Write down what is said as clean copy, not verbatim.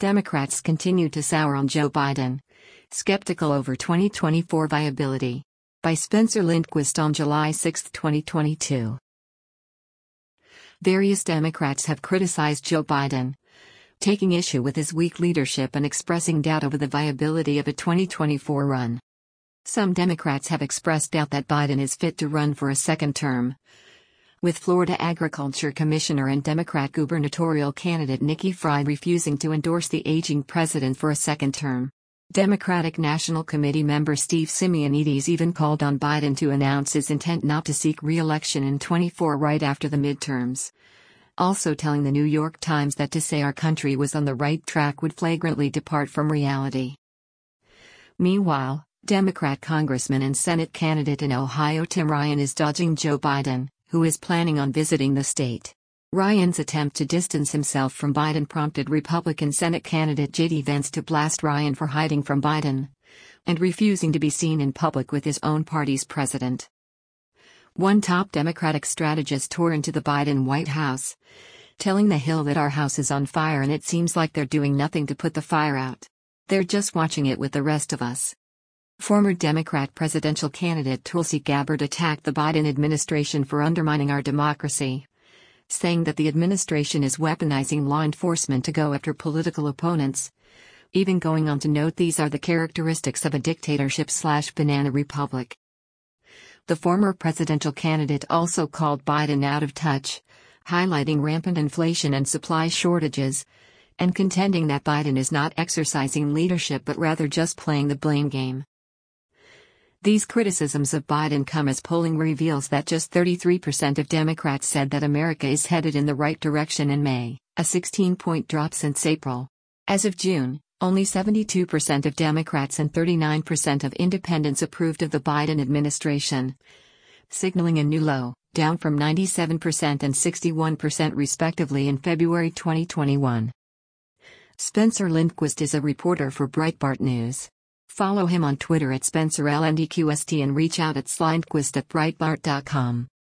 Democrats continue to sour on Joe Biden. Skeptical over 2024 viability. By Spencer Lindquist on July 6, 2022. Various Democrats have criticized Joe Biden, taking issue with his weak leadership and expressing doubt over the viability of a 2024 run. Some Democrats have expressed doubt that Biden is fit to run for a second term, with Florida Agriculture Commissioner and Democrat gubernatorial candidate Nikki Fried refusing to endorse the aging president for a second term. Democratic National Committee member Steve Simeonides even called on Biden to announce his intent not to seek re-election in 2024 right after the midterms, also telling the New York Times that to say our country was on the right track would flagrantly depart from reality. Meanwhile, Democrat Congressman and Senate candidate in Ohio Tim Ryan is dodging Joe Biden, who is planning on visiting the state. Ryan's attempt to distance himself from Biden prompted Republican Senate candidate J.D. Vance to blast Ryan for hiding from Biden and refusing to be seen in public with his own party's president. One top Democratic strategist tore into the Biden White House, telling The Hill that our house is on fire and it seems like they're doing nothing to put the fire out. They're just watching it with the rest of us. Former Democrat presidential candidate Tulsi Gabbard attacked the Biden administration for undermining our democracy, saying that the administration is weaponizing law enforcement to go after political opponents, even going on to note these are the characteristics of a dictatorship/banana republic. The former presidential candidate also called Biden out of touch, highlighting rampant inflation and supply shortages, and contending that Biden is not exercising leadership but rather just playing the blame game. These criticisms of Biden come as polling reveals that just 33% of Democrats said that America is headed in the right direction in May, a 16-point drop since April. As of June, only 72% of Democrats and 39% of independents approved of the Biden administration, signaling a new low, down from 97% and 61% respectively in February 2021. Spencer Lindquist is a reporter for Breitbart News. Follow him on Twitter at SpencerLNDQST and reach out at slindquist@breitbart.com.